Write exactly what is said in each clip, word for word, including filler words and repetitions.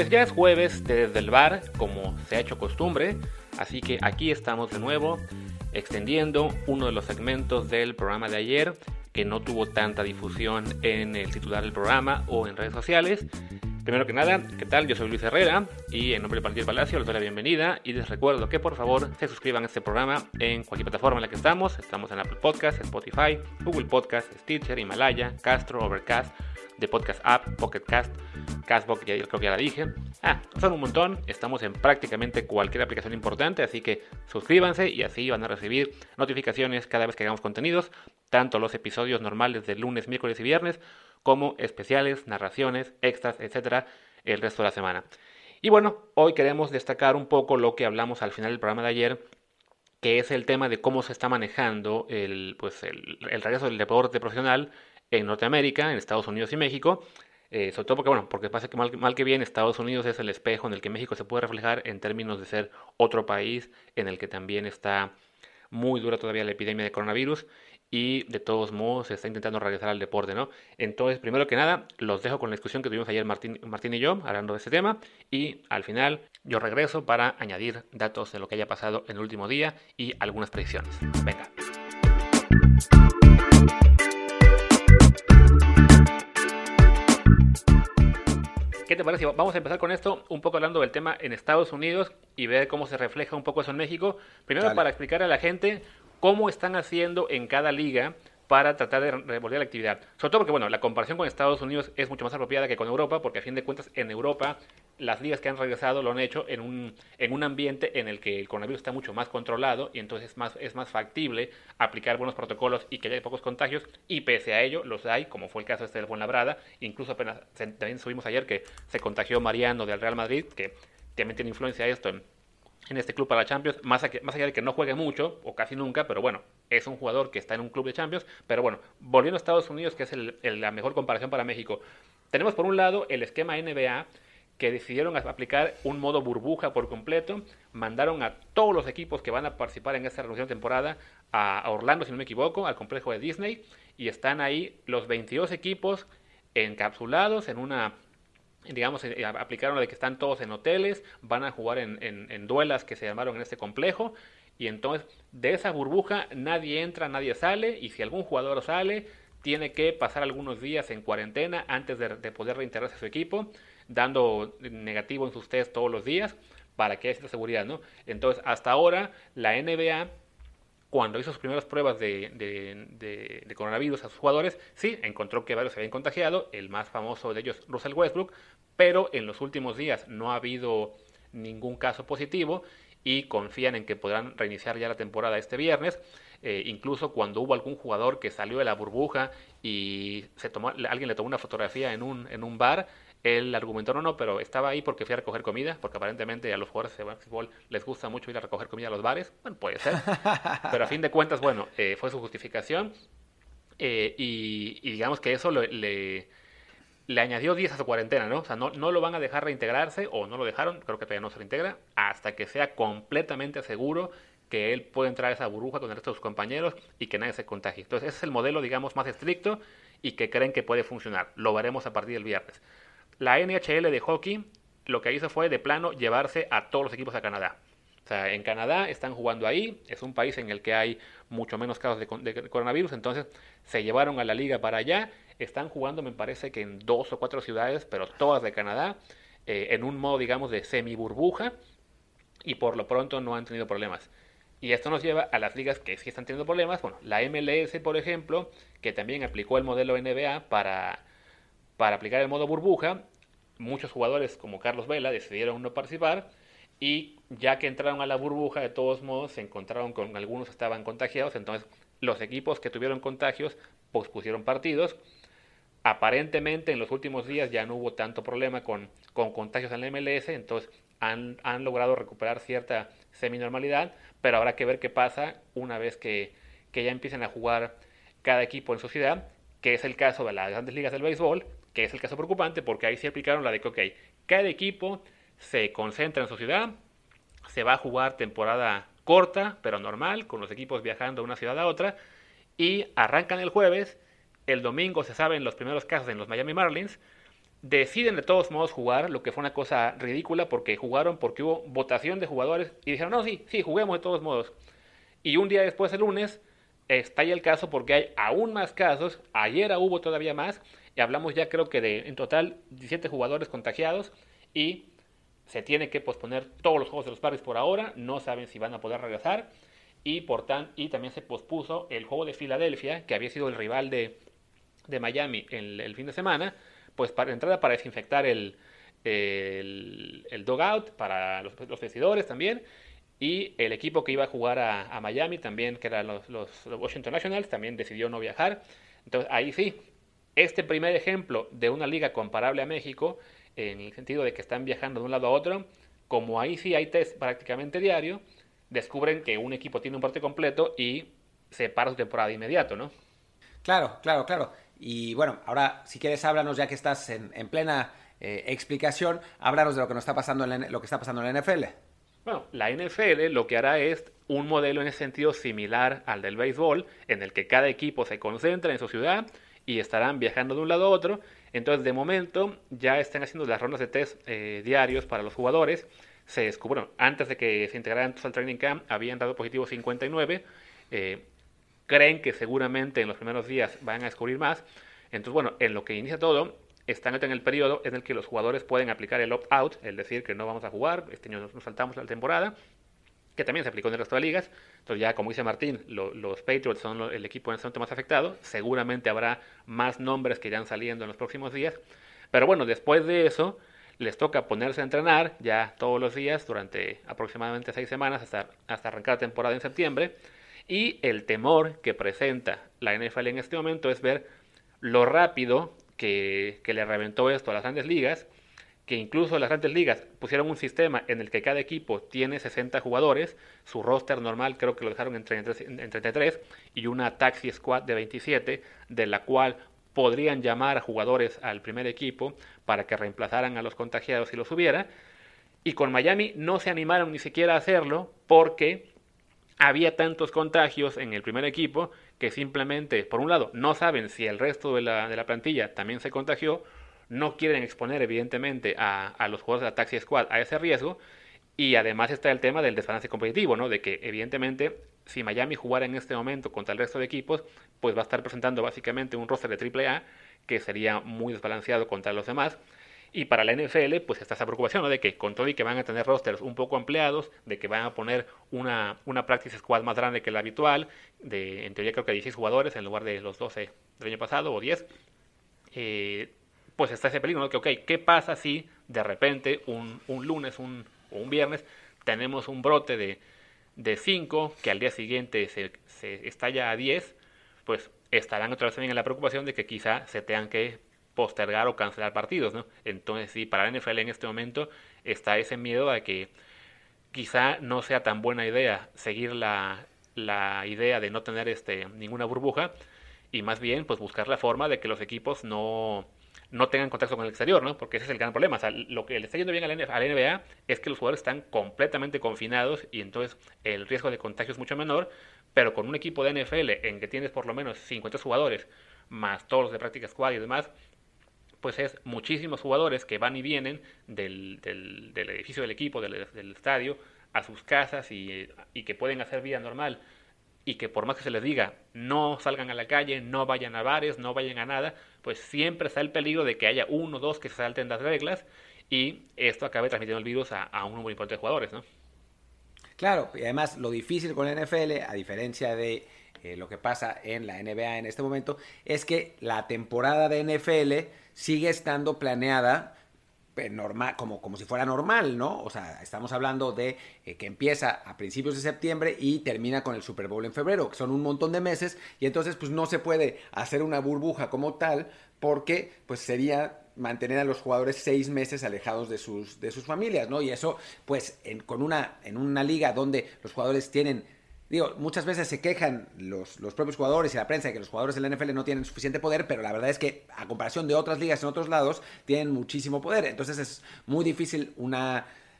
pues ya es jueves desde el bar, como se ha hecho costumbre, así que aquí estamos de nuevo, extendiendo uno de los segmentos del programa de ayer, que no tuvo tanta difusión en el titular del programa o en redes sociales. Primero que nada, ¿qué tal? Yo soy Luis Herrera y en nombre de Valentín Palacio les doy la bienvenida y les recuerdo que por favor se suscriban a este programa en cualquier plataforma en la que estamos. Estamos en Apple Podcast, Spotify, Google Podcast, Stitcher, Himalaya, Castro, Overcast, The Podcast App, Pocket Cast, Castbox, ya creo que ya la dije. Ah, son un montón, estamos en prácticamente cualquier aplicación importante, así que suscríbanse y así van a recibir notificaciones cada vez que hagamos contenidos, tanto los episodios normales de lunes, miércoles y viernes, como especiales, narraciones, extras, etcétera, el resto de la semana. Y bueno, hoy queremos destacar un poco lo que hablamos al final del programa de ayer, que es el tema de cómo se está manejando el, pues el, el regreso del deporte profesional en Norteamérica, en Estados Unidos y México, eh, sobre todo porque, bueno, porque pasa que mal, mal que bien Estados Unidos es el espejo en el que México se puede reflejar en términos de ser otro país en el que también está muy dura todavía la epidemia de coronavirus y de todos modos se está intentando regresar al deporte, ¿no? Entonces, primero que nada, los dejo con la discusión que tuvimos ayer Martín, Martín y yo, hablando de este tema, y al final yo regreso para añadir datos de lo que haya pasado en el último día y algunas predicciones. Venga. ¿Qué te parece? Vamos a empezar con esto, un poco hablando del tema en Estados Unidos y ver cómo se refleja un poco eso en México. Primero, Dale. Para explicar a la gente cómo están haciendo en cada liga para tratar de revolver la actividad. Sobre todo porque, bueno, la comparación con Estados Unidos es mucho más apropiada que con Europa, porque a fin de cuentas en Europa las ligas que han regresado lo han hecho en un, en un ambiente en el que el coronavirus está mucho más controlado y entonces es más, es más factible aplicar buenos protocolos y que haya pocos contagios, y pese a ello los hay, como fue el caso este del Fuenlabrada. Incluso apenas también subimos ayer que se contagió Mariano del Real Madrid, que también tiene influencia esto en en este club para la Champions, más, a que, más allá de que no juegue mucho, o casi nunca, pero bueno, es un jugador que está en un club de Champions. Pero bueno, volviendo a Estados Unidos, que es el, el, la mejor comparación para México, tenemos por un lado el esquema N B A, que decidieron aplicar un modo burbuja por completo, mandaron a todos los equipos que van a participar en esta renovación de temporada a, a Orlando, si no me equivoco, al complejo de Disney, y están ahí los veintidós equipos encapsulados en una... digamos, eh, aplicaron lo de que están todos en hoteles, van a jugar en, en, en duelas que se llamaron en este complejo, y entonces de esa burbuja nadie entra, nadie sale, y si algún jugador sale, tiene que pasar algunos días en cuarentena antes de, de poder reintegrarse a su equipo, dando negativo en sus test todos los días, para que haya cierta seguridad, ¿no? Entonces, hasta ahora, la N B A, cuando hizo sus primeras pruebas de, de, de, de coronavirus a sus jugadores, sí, encontró que varios se habían contagiado, el más famoso de ellos, Russell Westbrook, pero en los últimos días no ha habido ningún caso positivo y confían en que podrán reiniciar ya la temporada este viernes. Eh, incluso cuando hubo algún jugador que salió de la burbuja y se tomó, alguien le tomó una fotografía en un, en un bar, él argumentó, no, no, pero estaba ahí porque fui a recoger comida, porque aparentemente a los jugadores de básquetbol les gusta mucho ir a recoger comida a los bares. Bueno, puede ser, pero a fin de cuentas, bueno, eh, fue su justificación, eh, y, y digamos que eso le, le, le añadió días a su cuarentena, ¿no? O sea, no, no lo van a dejar reintegrarse, o no lo dejaron, creo que todavía no se reintegra, hasta que sea completamente seguro que él puede entrar a esa burbuja con el resto de sus compañeros y que nadie se contagie. Entonces, ese es el modelo, digamos, más estricto y que creen que puede funcionar. Lo veremos a partir del viernes. La N H L de hockey lo que hizo fue de plano llevarse a todos los equipos a Canadá. O sea, en Canadá están jugando ahí, es un país en el que hay mucho menos casos de, de coronavirus, entonces se llevaron a la liga para allá, están jugando me parece que en dos o cuatro ciudades, pero todas de Canadá, eh, en un modo digamos de semi burbuja, y por lo pronto no han tenido problemas. Y esto nos lleva a las ligas que sí están teniendo problemas. Bueno, la M L S, por ejemplo, que también aplicó el modelo N B A para... para aplicar el modo burbuja, muchos jugadores como Carlos Vela decidieron no participar, y ya que entraron a la burbuja, de todos modos se encontraron con algunos que estaban contagiados, entonces los equipos que tuvieron contagios pospusieron partidos. Aparentemente en los últimos días ya no hubo tanto problema con, con contagios en la M L S, entonces han, han logrado recuperar cierta semi-normalidad, pero habrá que ver qué pasa una vez que, que ya empiecen a jugar cada equipo en su ciudad, que es el caso de las grandes ligas del béisbol, que es el caso preocupante, porque ahí sí aplicaron la de que, ok, cada equipo se concentra en su ciudad, se va a jugar temporada corta, pero normal, con los equipos viajando de una ciudad a otra, y arrancan el jueves, el domingo se saben los primeros casos en los Miami Marlins, deciden de todos modos jugar, lo que fue una cosa ridícula porque jugaron porque hubo votación de jugadores y dijeron, no, sí, sí, juguemos de todos modos. Y un día después, el lunes, estalla el caso porque hay aún más casos. Ayer hubo todavía más y hablamos ya creo que de en total diecisiete jugadores contagiados y se tiene que posponer todos los juegos de los Padres por ahora. No saben si van a poder regresar y por tan, y también se pospuso el juego de Filadelfia, que había sido el rival de, de Miami el, el fin de semana, pues para entrada para desinfectar el, el, el dugout para los, los vestidores también. Y el equipo que iba a jugar a, a Miami también, que eran los, los, los Washington Nationals, también decidió no viajar. Entonces ahí sí, este primer ejemplo de una liga comparable a México, en el sentido de que están viajando de un lado a otro, como ahí sí hay test prácticamente diario, descubren que un equipo tiene un parte completo y se para su temporada de inmediato, ¿no? Claro, claro, claro. Y bueno, ahora si quieres háblanos, ya que estás en, en plena eh, explicación, háblanos de lo que nos está pasando en la, lo que está pasando en la N F L. Bueno, la N F L lo que hará es un modelo en ese sentido similar al del béisbol, en el que cada equipo se concentra en su ciudad y estarán viajando de un lado a otro. Entonces, de momento, ya están haciendo las rondas de test eh, diarios para los jugadores. Se descubrió, antes de que se integraran todos al training camp, habían dado positivo cincuenta y nueve. Eh, creen que seguramente en los primeros días van a descubrir más. Entonces, bueno, en lo que inicia todo, están en el periodo en el que los jugadores pueden aplicar el opt-out, es decir, que no vamos a jugar, este año nos saltamos la temporada, que también se aplicó en el resto de ligas. Entonces ya, como dice Martín, lo, los Patriots son lo, el equipo en este momento más afectado. Seguramente habrá más nombres que irán saliendo en los próximos días. Pero bueno, después de eso, les toca ponerse a entrenar ya todos los días durante aproximadamente seis semanas hasta, hasta arrancar la temporada en septiembre. Y el temor que presenta la N F L en este momento es ver lo rápido que, que le reventó esto a las grandes ligas, que incluso las grandes ligas pusieron un sistema en el que cada equipo tiene sesenta jugadores, su roster normal creo que lo dejaron en treinta y tres, y una taxi squad de veintisiete, de la cual podrían llamar a jugadores al primer equipo para que reemplazaran a los contagiados si los hubiera. Y con Miami no se animaron ni siquiera a hacerlo porque había tantos contagios en el primer equipo que simplemente, por un lado, no saben si el resto de la, de la plantilla también se contagió, no quieren exponer evidentemente a, a los jugadores de la Taxi Squad a ese riesgo, y además está el tema del desbalance competitivo, ¿no? De que evidentemente si Miami jugara en este momento contra el resto de equipos, pues va a estar presentando básicamente un roster de triple A que sería muy desbalanceado contra los demás. Y para la N F L, pues está esa preocupación, ¿no? De que con todo y que van a tener rosters un poco ampliados, de que van a poner una, una practice squad más grande que la habitual, de en teoría creo que dieciséis jugadores en lugar de los doce del año pasado o diez, eh, pues está ese peligro, ¿no? Que, ok, ¿qué pasa si de repente un, un lunes un, o un viernes tenemos un brote de, de cinco que al día siguiente se, se estalla a diez? Pues estarán otra vez también en la preocupación de que quizá se tengan que postergar o cancelar partidos, ¿no? Entonces sí, para la N F L en este momento está ese miedo a que quizá no sea tan buena idea seguir la, la idea de no tener este ninguna burbuja y más bien pues buscar la forma de que los equipos no, no tengan contacto con el exterior, ¿no? Porque ese es el gran problema. O sea, lo que le está yendo bien a la N B A es que los jugadores están completamente confinados y entonces el riesgo de contagio es mucho menor, pero con un equipo de N F L en que tienes por lo menos cincuenta jugadores más todos los de práctica squad y demás, pues es muchísimos jugadores que van y vienen del, del, del edificio del equipo, del, del estadio, a sus casas y, y que pueden hacer vida normal y que por más que se les diga no salgan a la calle, no vayan a bares, no vayan a nada, pues siempre está el peligro de que haya uno o dos que se salten las reglas y esto acabe transmitiendo el virus a, a un número importante de jugadores, ¿no? Claro, y además lo difícil con la N F L, a diferencia de eh, lo que pasa en la N B A en este momento, es que la temporada de N F L sigue estando planeada normal, como, como si fuera normal, ¿no? O sea, estamos hablando de eh, que empieza a principios de septiembre y termina con el Super Bowl en febrero, que son un montón de meses, y entonces pues no se puede hacer una burbuja como tal, porque pues sería mantener a los jugadores seis meses alejados de sus, de sus familias, ¿no? Y eso, pues, en, con una, en una liga donde los jugadores tienen... Digo, muchas veces se quejan los, los propios jugadores y la prensa de que los jugadores de la N F L no tienen suficiente poder, pero la verdad es que a comparación de otras ligas en otros lados, tienen muchísimo poder. Entonces es muy difícil una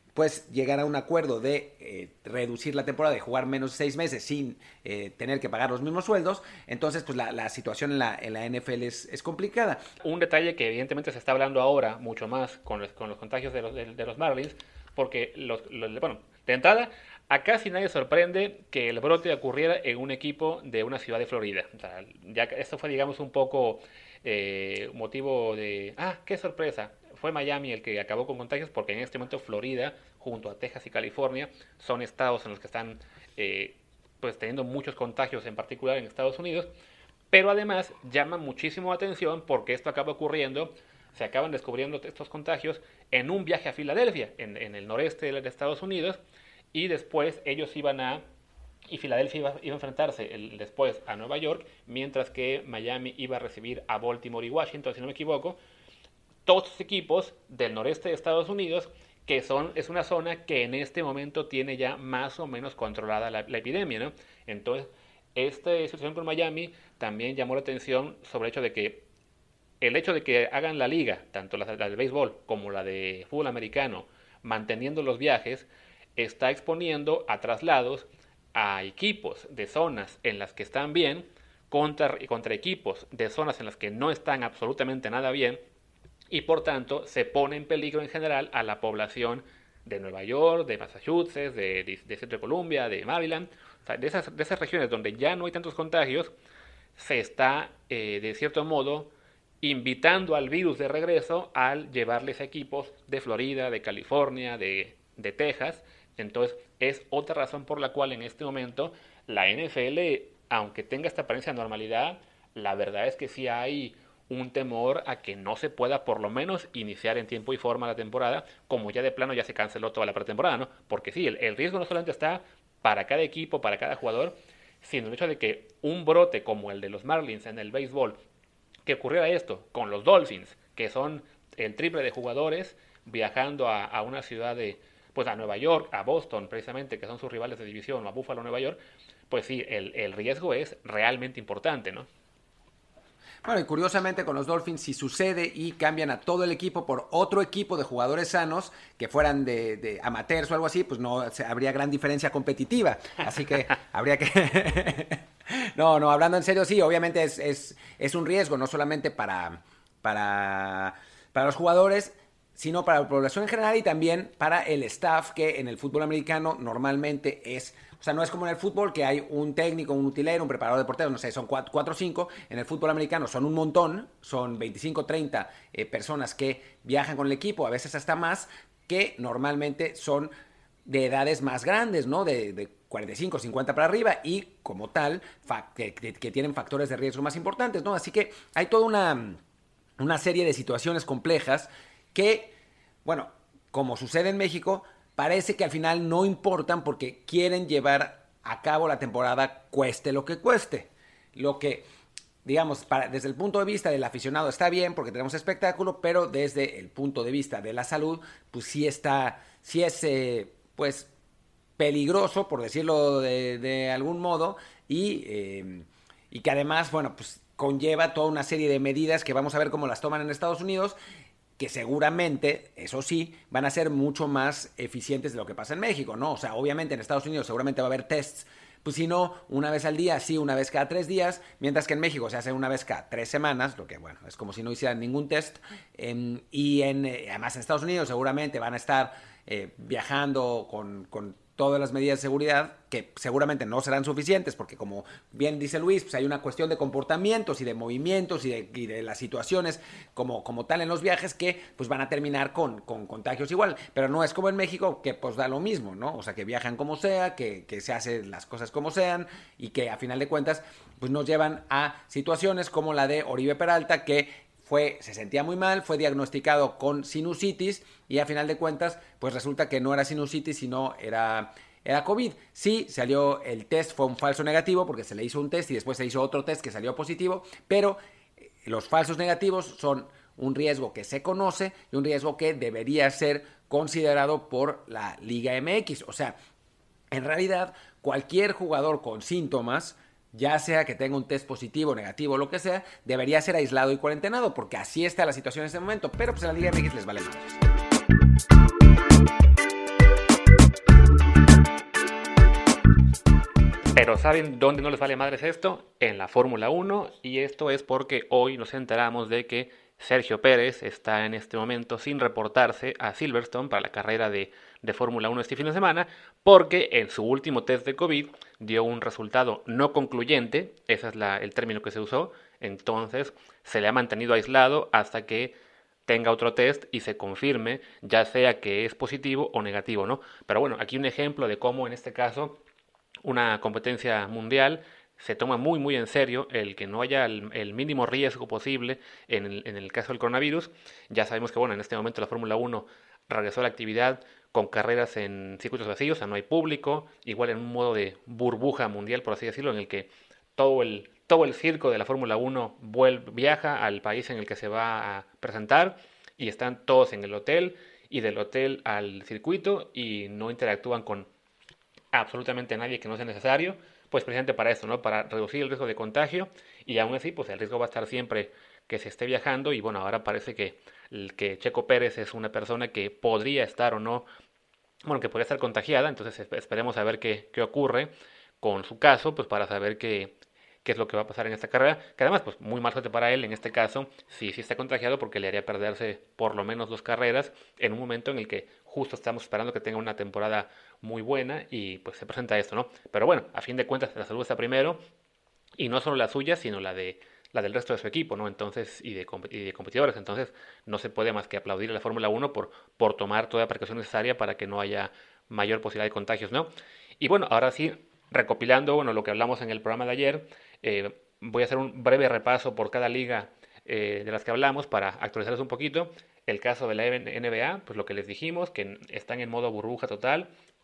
pues llegar a un acuerdo de eh, reducir la temporada, de jugar menos de seis meses sin eh, tener que pagar los mismos sueldos, entonces pues la, la situación en la, en la N F L es, es complicada. Un detalle que evidentemente se está hablando ahora mucho más con los, con los contagios de los, de, de los Marlins, porque los, los, bueno, de entrada, a casi nadie sorprende que el brote ocurriera en un equipo de una ciudad de Florida. O sea, ya esto fue, digamos, un poco eh, motivo de, ah, qué sorpresa. Fue Miami el que acabó con contagios, porque en este momento Florida, junto a Texas y California, son estados en los que están eh, pues teniendo muchos contagios, en particular en Estados Unidos. Pero además llama muchísimo la atención porque esto acaba ocurriendo, se acaban descubriendo estos contagios en un viaje a Filadelfia, en, en el noreste de Estados Unidos, y después ellos iban a, y Filadelfia iba, iba a enfrentarse el, después a Nueva York, mientras que Miami iba a recibir a Baltimore y Washington, si no me equivoco. Todos los equipos del noreste de Estados Unidos, que son, es una zona que en este momento tiene ya más o menos controlada la, la epidemia, ¿no? Entonces, esta situación con Miami también llamó la atención sobre el hecho de que el hecho de que hagan la liga, tanto la, la de béisbol como la de fútbol americano, manteniendo los viajes, está exponiendo a traslados a equipos de zonas en las que están bien contra, contra equipos de zonas en las que no están absolutamente nada bien, y por tanto se pone en peligro en general a la población de Nueva York, de Massachusetts, de, de, de Centro de Columbia, de Maryland, o sea, de, esas, de esas regiones donde ya no hay tantos contagios, se está eh, de cierto modo invitando al virus de regreso al llevarles a equipos de Florida, de California, de, de Texas. Entonces es otra razón por la cual en este momento la N F L, aunque tenga esta apariencia de normalidad, la verdad es que sí hay un temor a que no se pueda por lo menos iniciar en tiempo y forma la temporada, como ya de plano ya se canceló toda la pretemporada, ¿no? Porque sí, el, el riesgo no solamente está para cada equipo, para cada jugador, sino el hecho de que un brote como el de los Marlins en el béisbol, que ocurriera esto con los Dolphins, que son el triple de jugadores viajando a, a una ciudad de, pues a Nueva York, a Boston precisamente, que son sus rivales de división, o a Buffalo, Nueva York, pues sí, el, el riesgo es realmente importante, ¿no? Bueno, y curiosamente con los Dolphins, si sucede y cambian a todo el equipo por otro equipo de jugadores sanos, que fueran de, de amateurs o algo así, pues no habría gran diferencia competitiva. Así que habría que... no, no, hablando en serio, sí, obviamente es, es, es un riesgo, no solamente para, para, para los jugadores, sino para la población en general y también para el staff, que en el fútbol americano normalmente es... O sea, no es como en el fútbol que hay un técnico, un utilero, un preparador de porteros, no sé, son cuatro o cinco. En el fútbol americano son un montón, son veinticinco, treinta eh, personas que viajan con el equipo, a veces hasta más, que normalmente son de edades más grandes, ¿no? De, de cuarenta y cinco, cincuenta para arriba y como tal, que, que, que tienen factores de riesgo más importantes, ¿no? Así que hay toda una, una serie de situaciones complejas que, bueno, como sucede en México, parece que al final no importan porque quieren llevar a cabo la temporada cueste lo que cueste. Lo que, digamos, para, desde el punto de vista del aficionado está bien porque tenemos espectáculo, pero desde el punto de vista de la salud, pues sí está, sí es, eh, pues, peligroso, por decirlo de, de algún modo, y, eh, y que además, bueno, pues conlleva toda una serie de medidas que vamos a ver cómo las toman en Estados Unidos, que seguramente, eso sí, van a ser mucho más eficientes de lo que pasa en México, ¿no? O sea, obviamente en Estados Unidos seguramente va a haber tests, pues si no, una vez al día, sí, una vez cada tres días, mientras que en México se hace una vez cada tres semanas, lo que, bueno, es como si no hicieran ningún test, eh, y en, eh, además en Estados Unidos seguramente van a estar eh, viajando con... con todas las medidas de seguridad, que seguramente no serán suficientes, porque como bien dice Luis, pues hay una cuestión de comportamientos y de movimientos y de, y de las situaciones como, como tal en los viajes que pues van a terminar con, con contagios igual, pero no es como en México que pues da lo mismo, ¿no? O sea, que viajan como sea, que, que se hacen las cosas como sean y que a final de cuentas pues nos llevan a situaciones como la de Oribe Peralta, que Fue, se sentía muy mal, fue diagnosticado con sinusitis y a final de cuentas, pues resulta que no era sinusitis, sino era, era COVID. Sí, salió el test, fue un falso negativo porque se le hizo un test y después se hizo otro test que salió positivo, pero los falsos negativos son un riesgo que se conoce y un riesgo que debería ser considerado por la Liga M X. O sea, en realidad, cualquier jugador con síntomas, ya sea que tenga un test positivo, negativo, lo que sea, debería ser aislado y cuarentenado, porque así está la situación en este momento, pero pues a la Liga M X les vale más. ¿saben dónde no les vale madres esto? En la Fórmula uno, y esto es porque hoy nos enteramos de que Sergio Pérez está en este momento sin reportarse a Silverstone para la carrera de, de Fórmula uno este fin de semana, porque en su último test de COVID dio un resultado no concluyente, ese es la, el término que se usó, entonces se le ha mantenido aislado hasta que tenga otro test y se confirme, ya sea que es positivo o negativo, ¿no? Pero bueno, aquí un ejemplo de cómo en este caso una competencia mundial se toma muy muy en serio el que no haya el, el mínimo riesgo posible en el, en el caso del coronavirus. Ya sabemos que bueno, en este momento la Fórmula uno regresó a la actividad con carreras en circuitos vacíos, o sea, no hay público, igual en un modo de burbuja mundial, por así decirlo, en el que todo el, todo el circo de la Fórmula uno vuelve, viaja al país en el que se va a presentar y están todos en el hotel y del hotel al circuito y no interactúan con absolutamente nadie que no sea necesario, pues precisamente para eso, ¿no? Para reducir el riesgo de contagio y aún así, pues el riesgo va a estar siempre que se esté viajando y bueno, ahora parece que, que Checo Pérez es una persona que podría estar o no, bueno, que podría estar contagiada, entonces esperemos a ver qué, qué ocurre con su caso, pues para saber qué, qué es lo que va a pasar en esta carrera, que además, pues muy mal suerte para él en este caso, si sí está contagiado, porque le haría perderse por lo menos dos carreras en un momento en el que justo estamos esperando que tenga una temporada muy buena y pues se presenta esto, ¿no? Pero bueno, a fin de cuentas la salud está primero y no solo la suya, sino la de la del resto de su equipo, ¿no? Entonces, y de, y de competidores, entonces no se puede más que aplaudir a la Fórmula uno por, por tomar toda la precaución necesaria para que no haya mayor posibilidad de contagios, ¿no? Y bueno, ahora sí, recopilando, bueno, lo que hablamos en el programa de ayer, eh, voy a hacer un breve repaso por cada liga eh, de las que hablamos para actualizarles un poquito. El caso de la N B A, pues lo que les dijimos, que están en modo burbuja total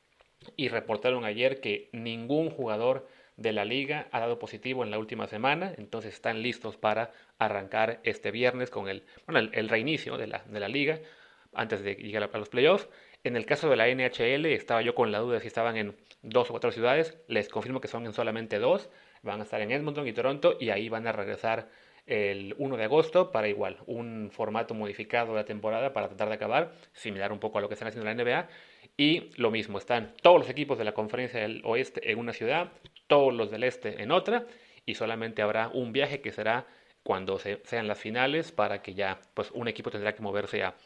y reportaron ayer que ningún jugador de la liga ha dado positivo en la última semana, entonces están listos para arrancar este viernes con el, bueno, el, el reinicio de la, de la liga antes de llegar a los playoffs. En el caso de la N H L estaba yo con la duda de si estaban en dos o cuatro ciudades, les confirmo que son en solamente dos, van a estar en Edmonton y Toronto y ahí van a regresar el uno de agosto para igual, un formato modificado de la temporada para tratar de acabar, similar un poco a lo que están haciendo la N B A. Y lo mismo, están todos los equipos de la conferencia del oeste en una ciudad, todos los del este en otra, y solamente habrá un viaje que será cuando se, sean las finales para que ya pues un equipo tendrá que moverse a,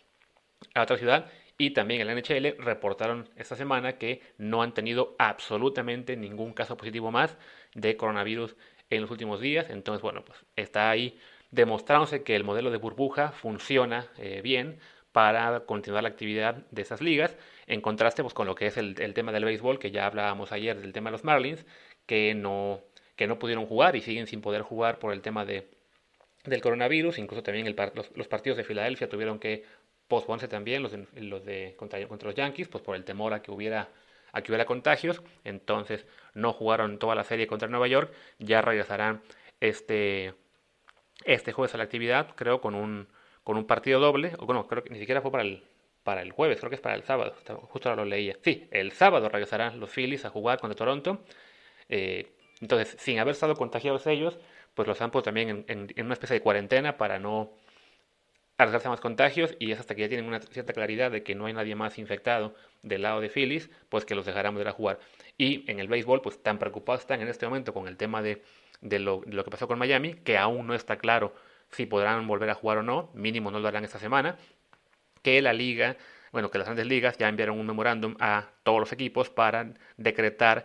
a otra ciudad. Y también en la N H L reportaron esta semana que no han tenido absolutamente ningún caso positivo más de coronavirus en los últimos días. Entonces, bueno, pues está ahí demostrándose que el modelo de burbuja funciona eh, bien para continuar la actividad de esas ligas, en contraste pues, con lo que es el, el tema del béisbol, que ya hablábamos ayer del tema de los Marlins, que no, que no pudieron jugar y siguen sin poder jugar por el tema de, del coronavirus. Incluso también el, los, los partidos de Filadelfia tuvieron que posponerse también, los de, los de contra, contra los Yankees, pues por el temor a que hubiera a que hubiera contagios. Entonces no jugaron toda la serie contra Nueva York, ya regresarán este, este jueves a la actividad, creo, con un con un partido doble, o bueno, creo que ni siquiera fue para el, para el jueves, creo que es para el sábado, justo ahora lo leía. Sí, el sábado regresarán los Phillies a jugar contra Toronto. Eh, entonces, sin haber estado contagiados ellos, pues los han puesto también en, en, en una especie de cuarentena para no arriesgarse a más contagios, y es hasta que ya tienen una cierta claridad de que no hay nadie más infectado del lado de Phillies, pues que los dejarán volver a jugar. Y en el béisbol, pues tan preocupados están en este momento con el tema de, de, lo, de lo que pasó con Miami, que aún no está claro si podrán volver a jugar o no, mínimo no lo harán esta semana, que la liga, bueno, que las grandes ligas ya enviaron un memorándum a todos los equipos para decretar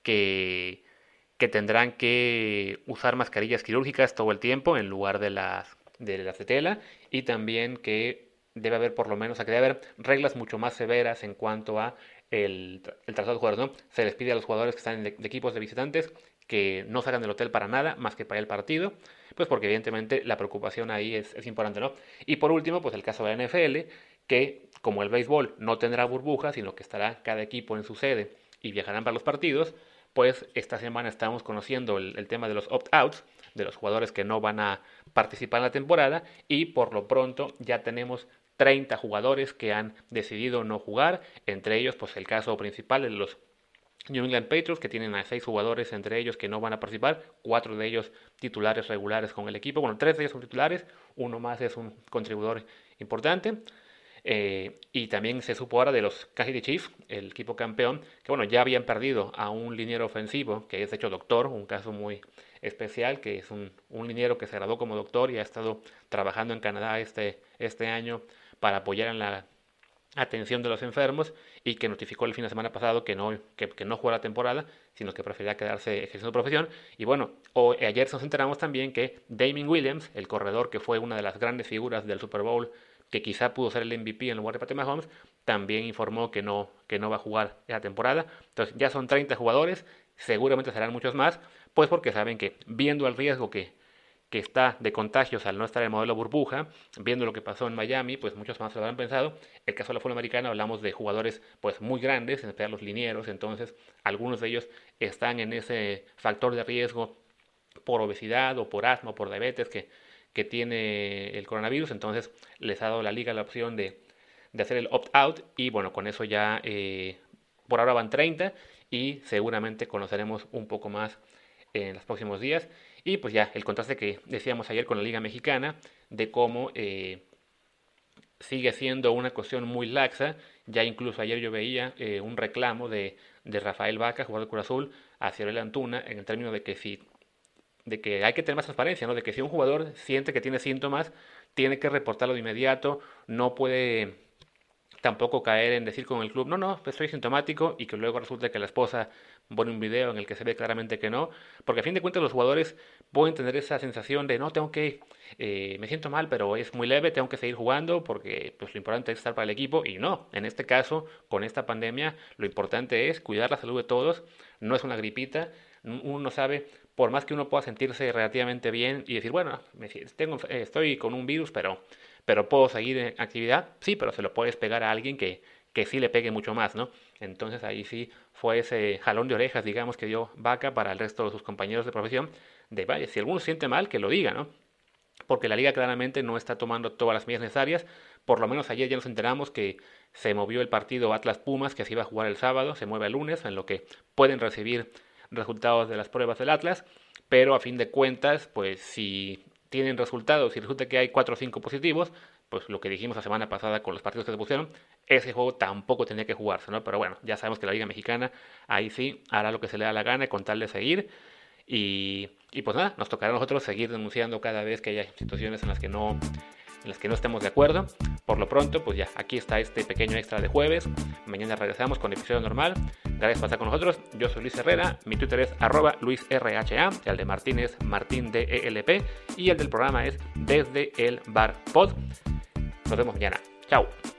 que, que tendrán que usar mascarillas quirúrgicas todo el tiempo en lugar de las de las de tela, y también que debe haber por lo menos, o sea, que debe haber reglas mucho más severas en cuanto a el, el traslado de jugadores, ¿no? Se les pide a los jugadores que están de, de equipos de visitantes que no salgan del hotel para nada, más que para el partido, pues porque evidentemente la preocupación ahí es, es importante, ¿no? Y por último, pues el caso de la N F L, que como el béisbol no tendrá burbujas, sino que estará cada equipo en su sede y viajarán para los partidos, pues esta semana estamos conociendo el, el tema de los opt-outs, de los jugadores que no van a participar en la temporada, y por lo pronto ya tenemos treinta jugadores que han decidido no jugar, entre ellos pues el caso principal de los New England Patriots, que tienen a seis jugadores entre ellos que no van a participar, cuatro de ellos titulares regulares con el equipo, bueno, tres de ellos son titulares, uno más es un contribuidor importante. Eh, y también se supo ahora de los Kansas City Chiefs, el equipo campeón, que bueno, ya habían perdido a un liniero ofensivo, que es de hecho doctor, un caso muy especial, que es un, un liniero que se graduó como doctor y ha estado trabajando en Canadá este, este año para apoyar en la atención de los enfermos, y que notificó el fin de semana pasado que no, que, que no jugó la temporada, sino que prefería quedarse ejerciendo su profesión. Y bueno, o, ayer nos enteramos también que Damien Williams, el corredor que fue una de las grandes figuras del Super Bowl, que quizá pudo ser el M V P en lugar de Patrick Mahomes, también informó que no, que no va a jugar esa temporada. Entonces ya son treinta jugadores, seguramente serán muchos más, pues porque saben que, viendo el riesgo que, que está de contagios al no estar en el modelo burbuja, viendo lo que pasó en Miami, pues muchos más lo habrán pensado. El caso de la fútbol americano, hablamos de jugadores pues muy grandes, en especial los linieros, entonces algunos de ellos están en ese factor de riesgo por obesidad o por asma o por diabetes que, que tiene el coronavirus, entonces les ha dado la liga la opción de, de hacer el opt-out, y bueno, con eso ya eh, por ahora van treinta, y seguramente conoceremos un poco más en los próximos días. Y pues ya el contraste que decíamos ayer con la Liga Mexicana, de cómo eh, sigue siendo una cuestión muy laxa. Ya incluso ayer yo veía eh, un reclamo de, de Rafael Vaca, jugador de Cruz Azul, hacia Ariel Antuna, en el término de que si de que hay que tener más transparencia, ¿no? De que si un jugador siente que tiene síntomas, tiene que reportarlo de inmediato, no puede tampoco caer en decir con el club, no, no, pues soy sintomático, y que luego resulta que la esposa pone un video en el que se ve claramente que no, porque a fin de cuentas los jugadores pueden tener esa sensación de, no, tengo que, eh, me siento mal, pero es muy leve, tengo que seguir jugando, porque pues lo importante es estar para el equipo, y no, en este caso, con esta pandemia, lo importante es cuidar la salud de todos, no es una gripita, uno sabe, por más que uno pueda sentirse relativamente bien y decir, bueno, me, tengo, estoy con un virus, pero, pero puedo seguir en actividad, sí, pero se lo puedes pegar a alguien que, que sí le pegue mucho más, ¿no? Entonces ahí sí fue ese jalón de orejas, digamos, que dio Vaca para el resto de sus compañeros de profesión, de vaya, si alguno se siente mal, que lo diga, ¿no? Porque la liga claramente no está tomando todas las medidas necesarias. Por lo menos ayer ya nos enteramos que se movió el partido Atlas Pumas, que se iba a jugar el sábado, se mueve el lunes, en lo que pueden recibir resultados de las pruebas del Atlas, pero a fin de cuentas, pues si tienen resultados y resulta que hay cuatro o cinco positivos, pues lo que dijimos la semana pasada con los partidos que se pusieron, ese juego tampoco tenía que jugarse, ¿no? Pero bueno, ya sabemos que la Liga Mexicana ahí sí hará lo que se le da la gana con tal de seguir, y, y pues nada, nos tocará a nosotros seguir denunciando cada vez que haya situaciones en las que no en las que no estemos de acuerdo. Por lo pronto, pues ya, aquí está este pequeño extra de jueves. Mañana regresamos con el episodio normal. Gracias por estar con nosotros. Yo soy Luis Herrera, mi Twitter es arroba luisrha, el de Martín es martindelp, y el del programa es Desde el Bar Pod. Nos vemos mañana. Chao.